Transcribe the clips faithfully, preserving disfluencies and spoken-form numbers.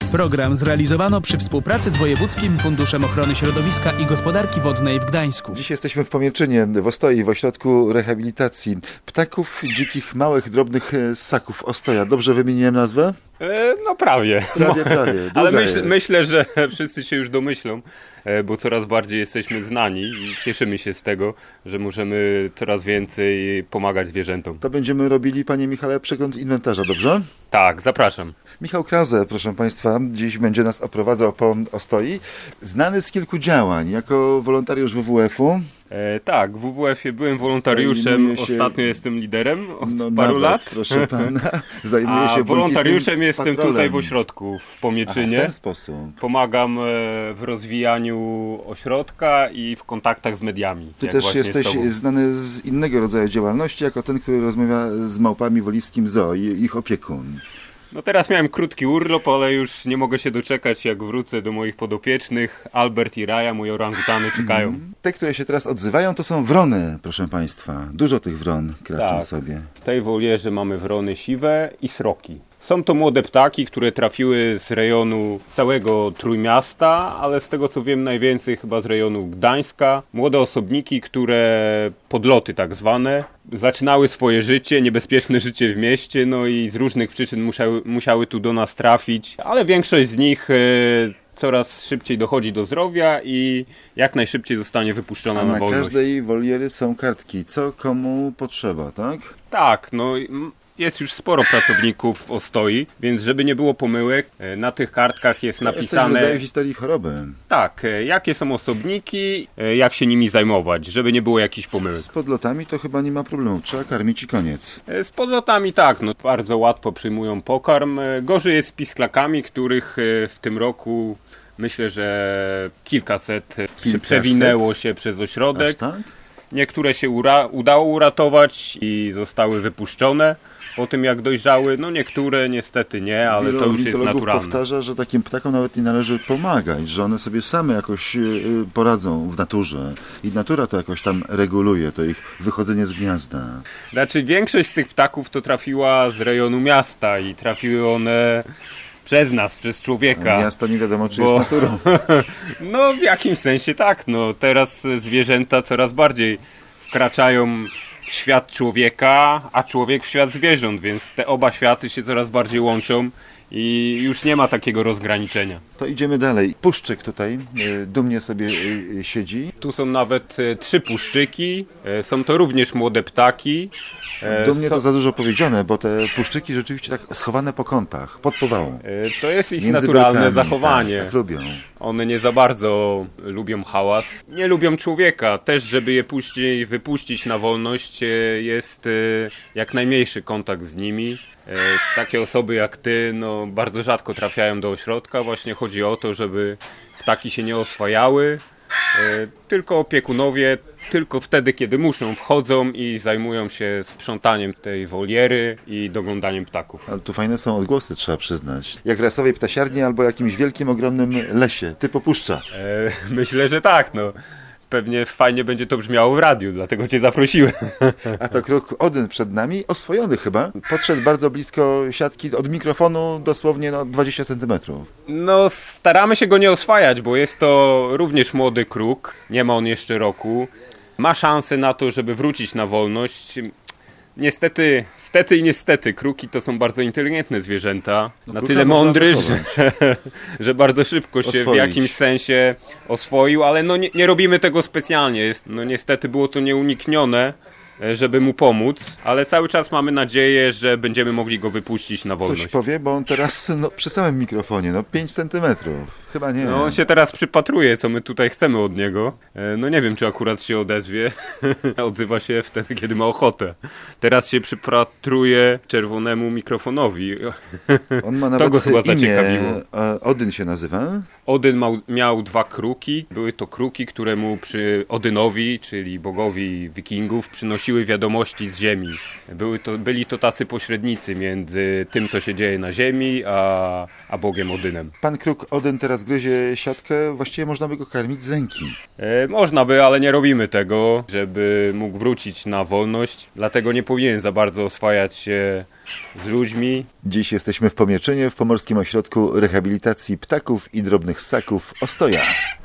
Program zrealizowano przy współpracy z Wojewódzkim Funduszem Ochrony Środowiska i Gospodarki Wodnej w Gdańsku. Dziś jesteśmy w Pomierczynie, w Ostoi, w ośrodku rehabilitacji ptaków, dzikich, małych, drobnych ssaków Ostoja. Dobrze wymieniłem nazwę? E, no prawie. Prawie, prawie. Ale myśl, myślę, że wszyscy się już domyślą, bo coraz bardziej jesteśmy znani i cieszymy się z tego, że możemy coraz więcej pomagać zwierzętom. To będziemy robili, panie Michale, przegląd inwentarza, dobrze? Tak, zapraszam. Michał Krause, proszę państwa, dziś będzie nas oprowadzał po Ostoi. Znany z kilku działań, jako wolontariusz W W F-u. E, tak, w W W F-ie byłem wolontariuszem, się... ostatnio jestem liderem od no, paru nawet, lat. Proszę pana, zajmuję się A wolontariuszem jestem patrolem. Tutaj w ośrodku w Pomierczynie. Aha, w ten sposób. Pomagam w rozwijaniu ośrodka i w kontaktach z mediami. Ty też jesteś znany z innego rodzaju działalności, jako ten, który rozmawia z małpami w Oliwskim Zoo i ich opiekun. No teraz miałem krótki urlop, ale już nie mogę się doczekać, jak wrócę do moich podopiecznych. Albert i Raja, moje orangutany, czekają. Mm. Te, które się teraz odzywają, to są wrony, proszę państwa. Dużo tych wron kraczą tak. sobie. W tej wolierze mamy wrony siwe i sroki. Są to młode ptaki, które trafiły z rejonu całego Trójmiasta, ale z tego co wiem najwięcej chyba z rejonu Gdańska. Młode osobniki, które podloty tak zwane, zaczynały swoje życie, niebezpieczne życie w mieście, no i z różnych przyczyn musiały, musiały tu do nas trafić, ale większość z nich... Yy, coraz szybciej dochodzi do zdrowia i jak najszybciej zostanie wypuszczona A na, na wolność. Na każdej woliery są kartki, co komu potrzeba, tak? Tak, no jest już sporo pracowników w Ostoi, więc żeby nie było pomyłek, na tych kartkach jest napisane... Jest w rodzaju historii choroby. Tak, jakie są osobniki, jak się nimi zajmować, żeby nie było jakichś pomyłek. Z podlotami to chyba nie ma problemu, trzeba karmić i koniec. Z podlotami tak, no bardzo łatwo przyjmują pokarm. Gorzej jest z pisklakami, których w tym roku myślę, że kilkaset, kilkaset? przewinęło się przez ośrodek. Aż tak? Niektóre się ura- udało uratować i zostały wypuszczone po tym jak dojrzały. No niektóre niestety nie, ale Wielu to już jest naturalne. Powtarza, że takim ptakom nawet nie należy pomagać, że one sobie same jakoś poradzą w naturze i natura to jakoś tam reguluje, to ich wychodzenie z gniazda. Znaczy większość z tych ptaków to trafiła z rejonu miasta i trafiły one... Przez nas, przez człowieka. A miasto nie wiadomo, czy bo... jest naturą. No w jakimś sensie tak. No teraz zwierzęta coraz bardziej wkraczają w świat człowieka, a człowiek w świat zwierząt, więc te oba światy się coraz bardziej łączą i już nie ma takiego rozgraniczenia. To idziemy dalej. Puszczyk tutaj y, dumnie sobie y, siedzi. Tu są nawet y, trzy puszczyki. Y, są to również młode ptaki. Y, dumnie so... to za dużo powiedziane, bo te puszczyki rzeczywiście tak schowane po kątach, pod powałą. Y, to jest ich Między naturalne belkami. zachowanie. Tak, tak lubią. One nie za bardzo lubią hałas. Nie lubią człowieka. Też, żeby je później wypuścić na wolność, y, jest y, jak najmniejszy kontakt z nimi. Takie osoby jak ty no, bardzo rzadko trafiają do ośrodka. Właśnie chodzi o to, żeby ptaki się nie oswajały. Tylko opiekunowie, tylko wtedy, kiedy muszą, wchodzą i zajmują się sprzątaniem tej woliery i doglądaniem ptaków. Ale tu fajne są odgłosy, trzeba przyznać. Jak w rasowej ptasiarni albo jakimś wielkim, ogromnym lesie. Ty popuszcza. E, myślę, że tak, no. Pewnie fajnie będzie to brzmiało w radiu, dlatego cię zaprosiłem. A to kruk Odyn przed nami, oswojony chyba. Podszedł bardzo blisko siatki, od mikrofonu dosłownie no, dwadzieścia centymetrów. No staramy się go nie oswajać, bo jest to również młody kruk. Nie ma on jeszcze roku. Ma szansę na to, żeby wrócić na wolność. Niestety, stety i niestety, kruki to są bardzo inteligentne zwierzęta, no, na tyle mądry, że, że bardzo szybko się oswoić. W jakimś sensie oswoił, ale no nie, nie robimy tego specjalnie. Jest, no niestety było to nieuniknione, żeby mu pomóc, ale cały czas mamy nadzieję, że będziemy mogli go wypuścić na wolność. Coś powie, bo on teraz no, przy samym mikrofonie, no pięć centymetrów. Chyba nie. No on się teraz przypatruje, co my tutaj chcemy od niego. No nie wiem, czy akurat się odezwie. Odzywa się wtedy, kiedy ma ochotę. Teraz się przypatruje czerwonemu mikrofonowi. On ma nawet to go chyba imię. zaciekawiło. Odyn się nazywa? Odyn mał, miał dwa kruki. Były to kruki, które mu przy Odynowi, czyli bogowi wikingów, przynosiły wiadomości z ziemi. Były to, byli to tacy pośrednicy między tym, co się dzieje na ziemi, a, a bogiem Odynem. Pan kruk Odyn teraz zgryzie siatkę, właściwie można by go karmić z ręki. E, można by, ale nie robimy tego, żeby mógł wrócić na wolność. Dlatego nie powinien za bardzo oswajać się z ludźmi. Dziś jesteśmy w Pomierzynie, w Pomorskim Ośrodku Rehabilitacji Ptaków i Drobnych Ssaków Ostoja.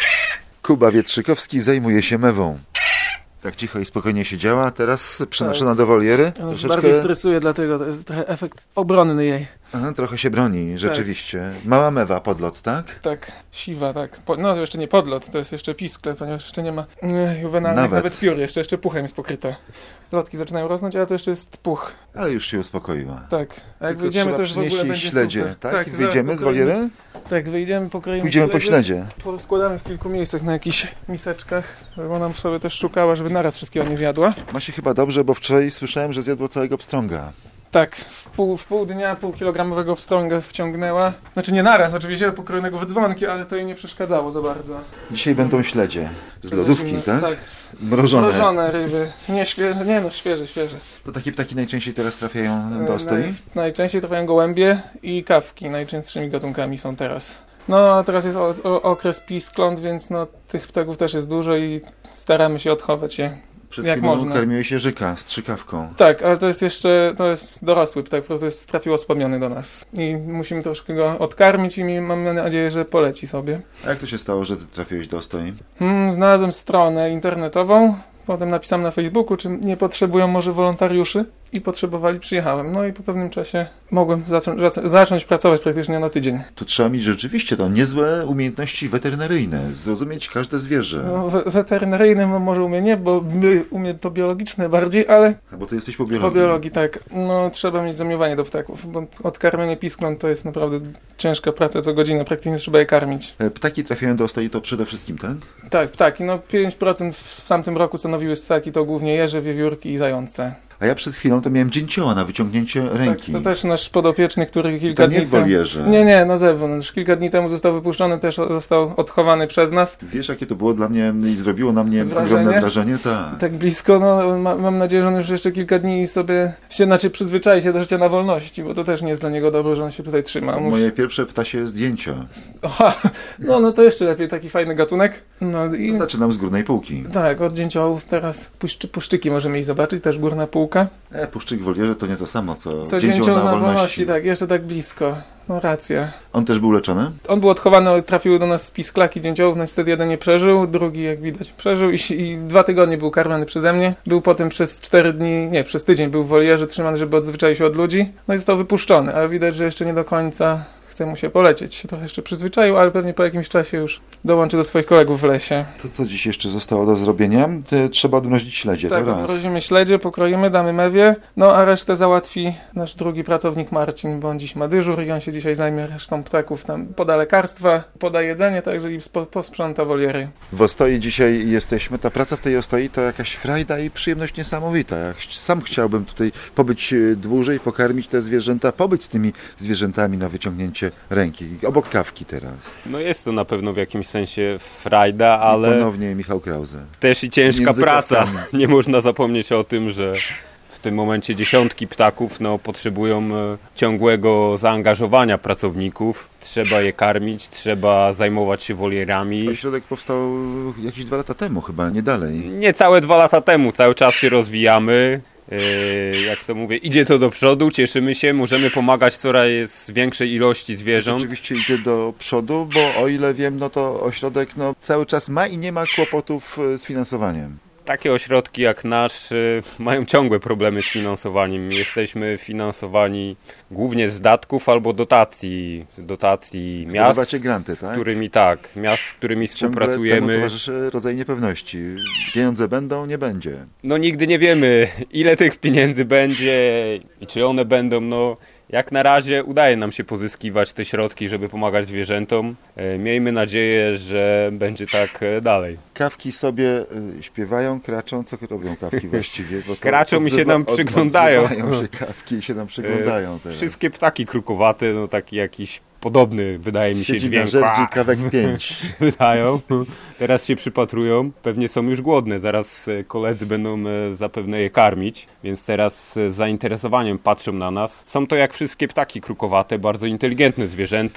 Kuba Wietrzykowski zajmuje się mewą. Tak cicho i spokojnie siedziała, teraz przenoszona tak do woliery. Ja Troszeczkę... bardziej stresuje, dlatego to jest trochę efekt obronny jej. Aha, trochę się broni, rzeczywiście. Tak. Mała mewa, podlot, tak? Tak, siwa, tak. Po, no to jeszcze nie podlot, to jest jeszcze piskle, ponieważ jeszcze nie ma nie, juwenalnych nawet. nawet piór, jeszcze, jeszcze puchem jest pokryta. Lotki zaczynają rosnąć, ale to jeszcze jest puch. Ale już się uspokoiła. Tak, a jak tylko wyjdziemy, to już w ogóle będzie śledzie, super. tak? tak Wyjdziemy z woliery? Tak, wyjdziemy, pokroimy Pójdziemy śledzie, po śledzie. Składamy w kilku miejscach na jakichś miseczkach, żeby ona sobie też szukała, żeby naraz wszystkiego nie zjadła. Ma się chyba dobrze, bo wczoraj słyszałem, że zjadło całego pstrąga. Tak, w pół, w pół dnia półkilogramowego pstrąga wciągnęła. Znaczy nie naraz, oczywiście pokrojonego w dzwonki, ale to jej nie przeszkadzało za bardzo. Dzisiaj będą śledzie z lodówki, zimne, tak? Tak. Mrożone. Mrożone ryby. Nie świeże, nie no, świeże, świeże. To takie ptaki najczęściej teraz trafiają do Ostoi? Naj, najczęściej trafiają gołębie i kawki. Najczęstszymi gatunkami są teraz. No, a teraz jest o, o, okres piskląt, więc no, tych ptaków też jest dużo i staramy się odchować je. Przed jak chwilą można. karmiłeś się żyka z trzykawką. Tak, ale to jest jeszcze, to jest dorosły ptak, po prostu jest trafiło spamiony do nas. I musimy troszkę go odkarmić i mamy nadzieję, że poleci sobie. A jak to się stało, że ty trafiłeś do Ostoi? Hmm, znalazłem stronę internetową, potem napisałem na Facebooku, czy nie potrzebują może wolontariuszy i potrzebowali, przyjechałem. No i po pewnym czasie mogłem zacząć, zacząć pracować praktycznie na tydzień. Tu trzeba mieć rzeczywiście to niezłe umiejętności weterynaryjne, zrozumieć każde zwierzę. No, we- weterynaryjnym może umie nie, bo umie to biologiczne bardziej, ale A bo ty jesteś po biologii. po biologii tak. No trzeba mieć zamiłowanie do ptaków, bo odkarmianie piskląt to jest naprawdę ciężka praca, co godzinę praktycznie trzeba je karmić. E, Ptaki trafiają do Ostoi to przede wszystkim, tak? Tak, ptaki. No pięć procent w tamtym roku stanowiły ssaki, to głównie jeże, wiewiórki i zające. A ja przed chwilą to miałem dzięcioła na wyciągnięcie ręki. Tak, to też nasz podopieczny, który kilka to dni nie w wolierze. temu... Nie, nie, na zewnątrz. Kilka dni temu został wypuszczony, też został odchowany przez nas. Wiesz, jakie to było dla mnie i zrobiło na mnie Wrażenie? ogromne wrażenie? Tak. Tak blisko, no ma, mam nadzieję, że on już jeszcze kilka dni sobie się, znaczy przyzwyczai się do życia na wolności, bo to też nie jest dla niego dobre, że on się tutaj trzyma. Mus... Moje pierwsze ptasie zdjęcia. Aha, no, no to jeszcze lepiej, taki fajny gatunek. No i... Zaczynam z górnej półki. Tak, od dzięciołów teraz puszczy, puszczyki możemy iść zobaczyć, też górna półka. E, puszczyk w wolierze to nie to samo, co, Co dzięcioł dzięcioł na, na wolności. wolności, tak, jeszcze tak blisko. No racja. On też był leczony? On był odchowany, trafiły do nas pisklaki dzięciołów, no niestety jeden nie przeżył, drugi jak widać przeżył i, i dwa tygodnie był karmiony przeze mnie. Był potem przez cztery dni, nie, przez tydzień był w wolierze trzymany, żeby odzwyczaił się od ludzi. No i został wypuszczony, ale widać, że jeszcze nie do końca chce mu się polecieć. Się trochę jeszcze przyzwyczaił, ale pewnie po jakimś czasie już dołączy do swoich kolegów w lesie. To co dziś jeszcze zostało do zrobienia? Te, trzeba odmrozić śledzie, Tak, to raz. odmrozimy śledzie, pokroimy, damy mewie, no a resztę załatwi nasz drugi pracownik Marcin, bo on dziś ma dyżur i on się dzisiaj zajmie resztą ptaków, tam poda lekarstwa, poda jedzenie, także i spo, posprząta woliery. W Ostoi dzisiaj jesteśmy. Ta praca w tej Ostoi to jakaś frajda i przyjemność niesamowita. Ja ch- sam chciałbym tutaj pobyć e, dłużej, pokarmić te zwierzęta, pobyć z tymi zwierzętami na wyciągnięcie ręki. Obok kawki teraz. No jest to na pewno w jakimś sensie frajda, ale I ponownie Michał Krause. też i ciężka Między praca. kawkami. Nie można zapomnieć o tym, że w tym momencie dziesiątki ptaków no, potrzebują e, ciągłego zaangażowania pracowników. Trzeba je karmić, trzeba zajmować się wolierami. Ośrodek powstał jakieś dwa lata temu chyba, nie dalej. Niecałe dwa lata temu, cały czas się rozwijamy. Yy, jak to mówię, idzie to do przodu, cieszymy się, możemy pomagać coraz większej ilości zwierząt. Rzeczywiście idzie do przodu, bo o ile wiem, no to ośrodek no, cały czas ma i nie ma kłopotów e, z finansowaniem. Takie ośrodki jak nasz y, mają ciągłe problemy z finansowaniem. Jesteśmy finansowani głównie z datków albo dotacji, dotacji miast, Zdobywacie granty, z tak? którymi tak, miast, z którymi Ciągle temu współpracujemy. towarzyszy rodzaj niepewności. Pieniądze będą, nie będzie. No nigdy nie wiemy, ile tych pieniędzy będzie i czy one będą, no jak na razie udaje nam się pozyskiwać te środki, żeby pomagać zwierzętom. E, Miejmy nadzieję, że będzie tak e, dalej. Kawki sobie y, śpiewają, kraczą. Co robią kawki właściwie? Bo to Kraczą i się odzywa- nam od- przyglądają. Odzywają się kawki i się nam przyglądają teraz. Wszystkie ptaki krukowate, no taki jakiś podobny, wydaje mi się, Siedzi na dźwięk. żerdzi kawek pięć. Wydają. Teraz się przypatrują. Pewnie są już głodne. Zaraz e, koledzy będą e, zapewne je karmić, więc teraz e, z zainteresowaniem patrzą na nas. Są to jak wszystkie ptaki krukowate, bardzo inteligentne zwierzęta.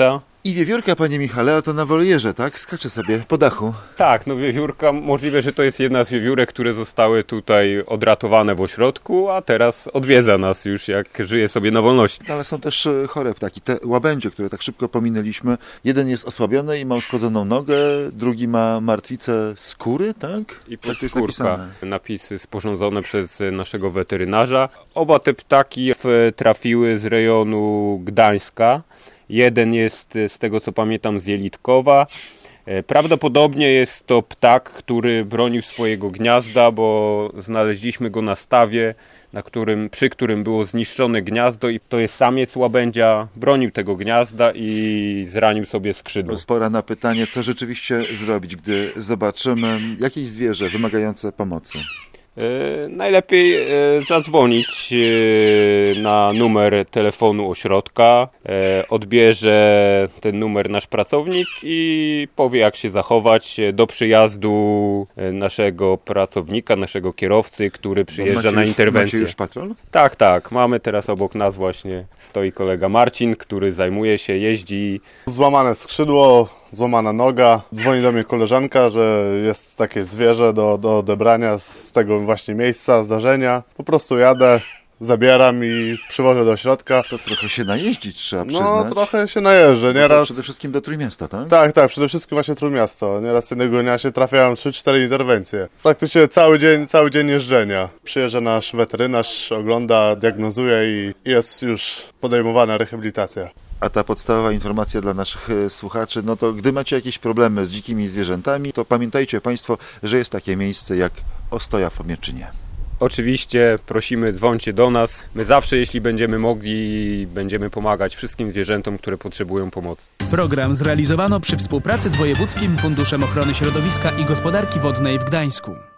I wiewiórka, panie Michale, a to na wolierze, tak? Skacze sobie po dachu. Tak, no wiewiórka, możliwe, że to jest jedna z wiewiórek, które zostały tutaj odratowane w ośrodku, a teraz odwiedza nas już, jak żyje sobie na wolności. No, ale są też e, chore ptaki. Te łabędzie, które tak szybko pominęliśmy. Jeden jest osłabiony i ma uszkodzoną nogę, drugi ma martwicę skóry, tak? I Tak to jest podskórka. napisane. Napisy sporządzone przez naszego weterynarza. Oba te ptaki w- trafiły z rejonu Gdańska. Jeden jest, z tego co pamiętam, z Jelitkowa. E, Prawdopodobnie jest to ptak, który bronił swojego gniazda, bo znaleźliśmy go na stawie, na którym, przy którym było zniszczone gniazdo i to jest samiec łabędzia, bronił tego gniazda i zranił sobie skrzydło. Pora na pytanie, co rzeczywiście zrobić, gdy zobaczymy jakieś zwierzę wymagające pomocy. E, Najlepiej e, zadzwonić e, na numer telefonu ośrodka. E, Odbierze ten numer nasz pracownik i powie, jak się zachować do przyjazdu e, naszego pracownika, naszego kierowcy, który przyjeżdża Macie na już, interwencję. Macie już patrol? Tak, tak. Mamy teraz obok nas właśnie stoi kolega Marcin, który zajmuje się, jeździ. Złamane skrzydło, złamana noga. Dzwoni do mnie koleżanka, że jest takie zwierzę do, do odebrania z tego właśnie miejsca, zdarzenia. Po prostu jadę, zabieram i przywożę do ośrodka. To trochę się najeździć trzeba No przyznać. trochę się najeżdżę, No to nieraz... przede wszystkim do Trójmiasta, tak? Tak, tak, przede wszystkim właśnie Trójmiasto. Nieraz jednego dnia się trafiają trzy cztery interwencje. Praktycznie cały dzień, cały dzień jeżdżenia. Przyjeżdża nasz weterynarz, ogląda, diagnozuje i jest już podejmowana rehabilitacja. A ta podstawowa informacja dla naszych e, słuchaczy, no to gdy macie jakieś problemy z dzikimi zwierzętami, to pamiętajcie Państwo, że jest takie miejsce jak Ostoja w Pomierczynie. Oczywiście prosimy, dzwońcie do nas. My zawsze, jeśli będziemy mogli, będziemy pomagać wszystkim zwierzętom, które potrzebują pomocy. Program zrealizowano przy współpracy z Wojewódzkim Funduszem Ochrony Środowiska i Gospodarki Wodnej w Gdańsku.